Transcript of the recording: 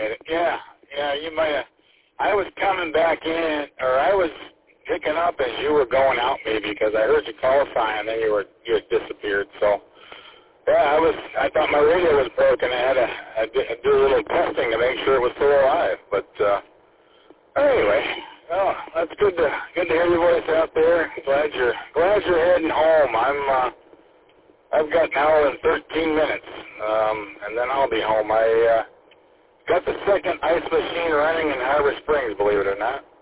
made it. Yeah, you might have. I was coming back in, or I was picking up as you were going out maybe, because I heard your call sign and then you had disappeared. So, yeah, I thought my radio was broken. I had to do a little testing to make sure it was still alive. But anyway, oh, that's good to hear your voice out there. Glad you're heading home. I've got an hour and 13 minutes, and then I'll be home. I got the second ice machine running in Harbor Springs, believe it or not.